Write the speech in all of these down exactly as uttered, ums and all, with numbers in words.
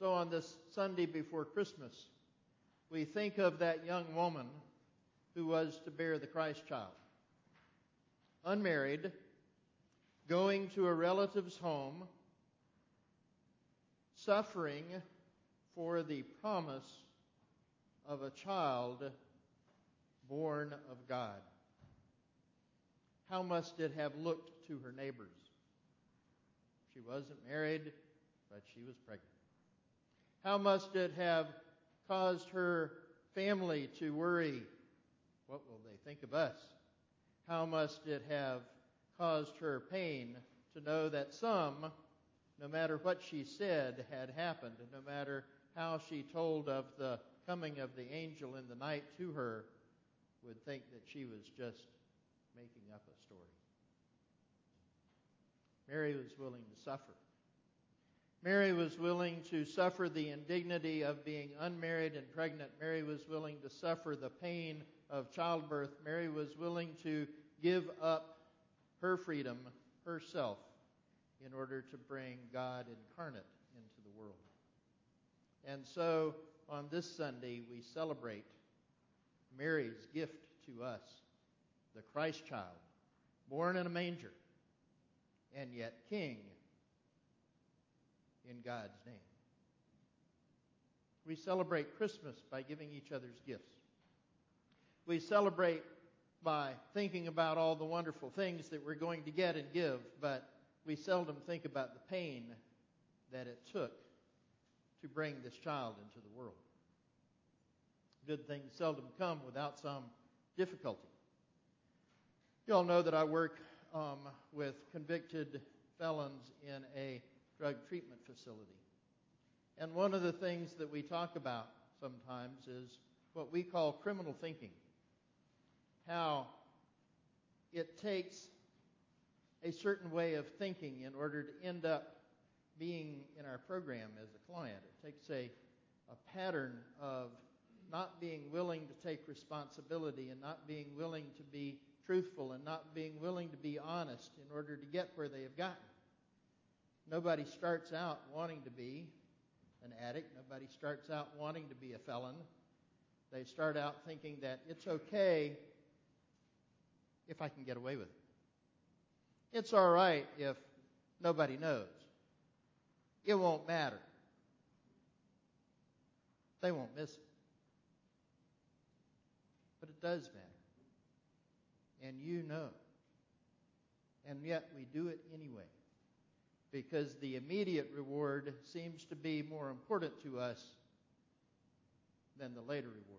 So on this Sunday before Christmas, we think of that young woman who was to bear the Christ child. Unmarried, going to a relative's home, suffering for the promise of a child born of God. How must it have looked to her neighbors? She wasn't married, but she was pregnant. How must it have caused her family to worry? What will they think of us? How must it have caused her pain to know that some, no matter what she said had happened, no matter how she told of the coming of the angel in the night to her, would think that she was just making up a story. Mary was willing to suffer. Mary was willing to suffer the indignity of being unmarried and pregnant. Mary was willing to suffer the pain of childbirth. Mary was willing to give up her freedom, herself, in order to bring God incarnate into the world. And so, on this Sunday, we celebrate Mary's gift to us, the Christ child, born in a manger, and yet King in God's name. We celebrate Christmas by giving each other's gifts. We celebrate by thinking about all the wonderful things that we're going to get and give, but we seldom think about the pain that it took to bring this child into the world. Good things seldom come without some difficulty. You all know that I work um, with convicted felons in a drug treatment facility. And one of the things that we talk about sometimes is what we call criminal thinking. How it takes a certain way of thinking in order to end up being in our program as a client. It takes a, a pattern of not being willing to take responsibility and not being willing to be truthful and not being willing to be honest in order to get where they have gotten. Nobody starts out wanting to be an addict. Nobody starts out wanting to be a felon. They start out thinking that it's okay if I can get away with it. It's all right if nobody knows. It won't matter. They won't miss it. But it does matter. And you know. And yet we do it anyway. Because the immediate reward seems to be more important to us than the later reward.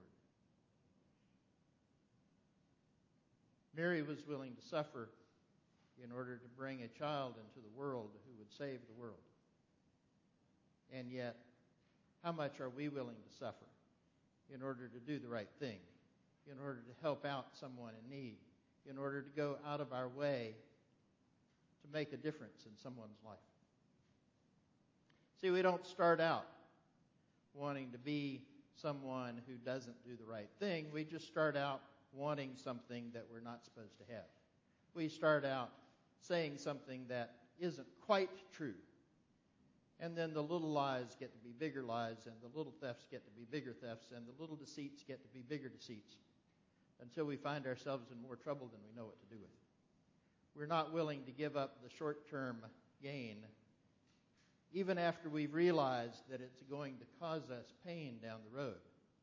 Mary was willing to suffer in order to bring a child into the world who would save the world. And yet, how much are we willing to suffer in order to do the right thing, in order to help out someone in need, in order to go out of our way to make a difference in someone's life? See, we don't start out wanting to be someone who doesn't do the right thing. We just start out wanting something that we're not supposed to have. We start out saying something that isn't quite true. And then the little lies get to be bigger lies, and the little thefts get to be bigger thefts, and the little deceits get to be bigger deceits, until we find ourselves in more trouble than we know what to do with. We're not willing to give up the short-term gain, even after we've realized that it's going to cause us pain down the road.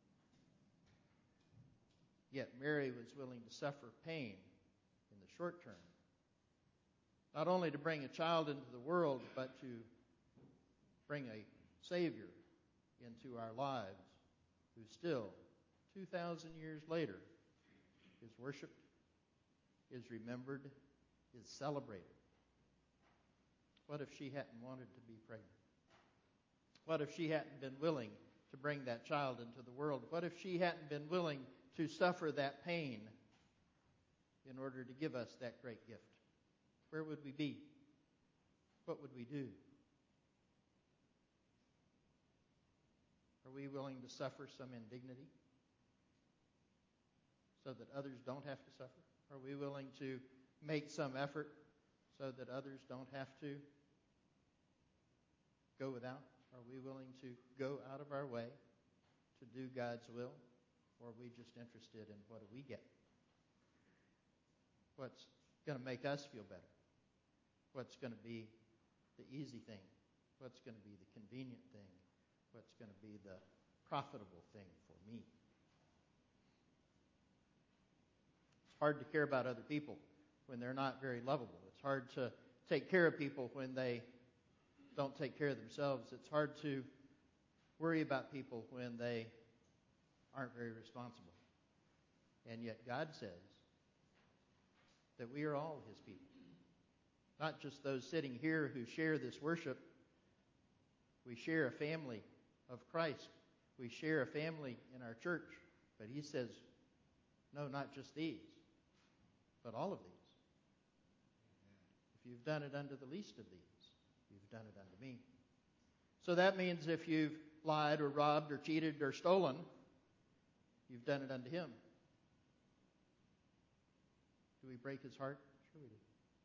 Yet Mary was willing to suffer pain in the short term, not only to bring a child into the world, but to bring a Savior into our lives who still, two thousand years later, is worshiped, is remembered, is celebrated. What if she hadn't wanted to be pregnant? What if she hadn't been willing to bring that child into the world? What if she hadn't been willing to suffer that pain in order to give us that great gift? Where would we be? What would we do? Are we willing to suffer some indignity so that others don't have to suffer? Are we willing to make some effort so that others don't have to go without? Are we willing to go out of our way to do God's will? Or are we just interested in what do we get? What's going to make us feel better? What's going to be the easy thing? What's going to be the convenient thing? What's going to be the profitable thing for me? It's hard to care about other people when they're not very lovable. It's hard to take care of people when they don't take care of themselves. It's hard to worry about people when they aren't very responsible. And yet God says that we are all His people. Not just those sitting here who share this worship. We share a family of Christ. We share a family in our church. But He says, no, not just these, but all of these. If you've done it unto the least of these, you've done it unto me. So that means if you've lied or robbed or cheated or stolen, you've done it unto Him. Do we break His heart? Sure we do.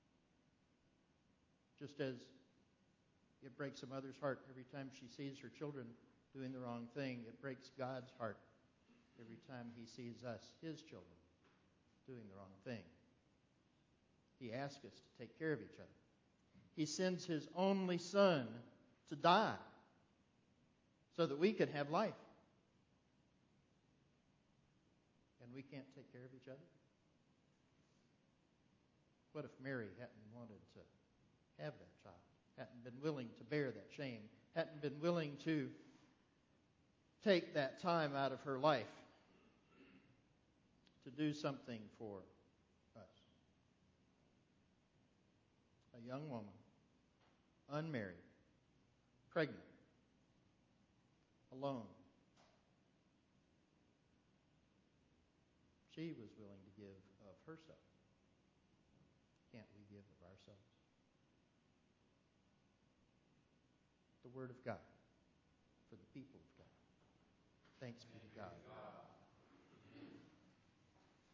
Just as it breaks a mother's heart every time she sees her children doing the wrong thing, it breaks God's heart every time He sees us, His children, doing the wrong thing. He asks us to take care of each other. He sends His only Son to die so that we can have life. And we can't take care of each other? What if Mary hadn't wanted to have that child, hadn't been willing to bear that shame, hadn't been willing to take that time out of her life to do something for us? A young woman, unmarried, pregnant, alone. She was willing to give of herself. Can't we give of ourselves? The Word of God for the people of God. Thanks be to God.